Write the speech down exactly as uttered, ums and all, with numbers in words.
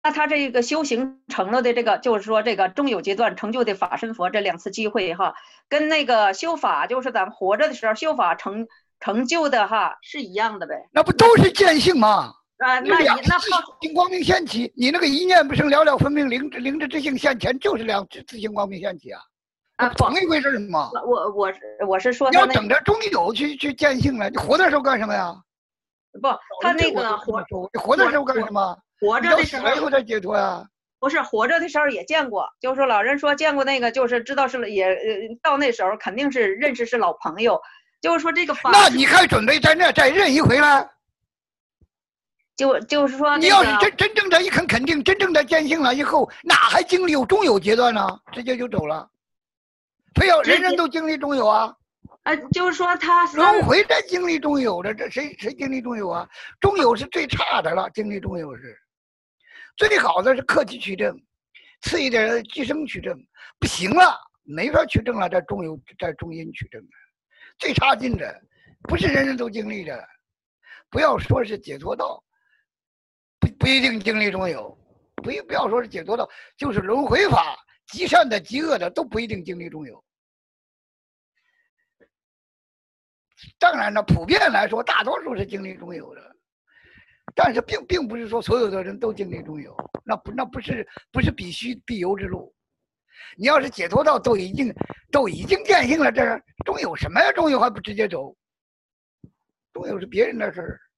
那他这个修行成了的这个，就是说这个中有阶段成就的法身佛这两次机会哈，跟那个修法，就是咱们活着的时候修法成成就的哈是一样的呗。 那不都是见性吗？ 啊，那两那好， 性光明现起，你那个一念不生，了了分明，灵灵之之性现前，就是两自性光明现起啊。 啊， 不同一回事吗？ 我我我是说， 你要等着中有去去见性了，你活的时候干什么呀？ 不，他那个活， 你活的时候干什么？ 活着的时候死了以后再解脱呀。 不是活着的时候也见过，就是说老人说见过那个，就是知道是也呃到那时候肯定是认识是老朋友，就是说这个法。 那你还准备在那再认一回了？ 就就是说、 你要是真真正的一肯肯定，真正的见性了以后，哪还经历有中有阶段呢？直接就走了，非要人人都经历中有啊？ 呃，就是说他轮回在经历中有的，这谁谁经历中有啊？中有是最差的了，经历中有是最好的是克己取正，次一点的寄生取正，不行了，没法取正了，在中有在中阴取正了，最差劲的，不是人人都经历的，不要说是解脱道。不不一定经历中有，不不要说是解脱道，就是轮回法，极善的、极恶的都不一定经历中有。当然了，普遍来说，大多数是经历中有的，但是并并不是说所有的人都经历中有，那不那不是不是必须必由之路。你要是解脱道都已经都已经见性了，这中有什么呀？中有还不直接走？中有是别人的事儿。